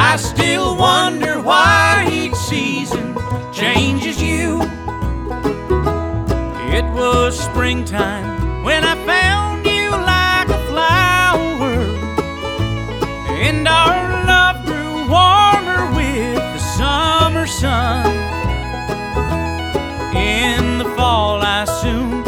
I still wonder why each season changes you. It was springtime when I found you like a flower, and our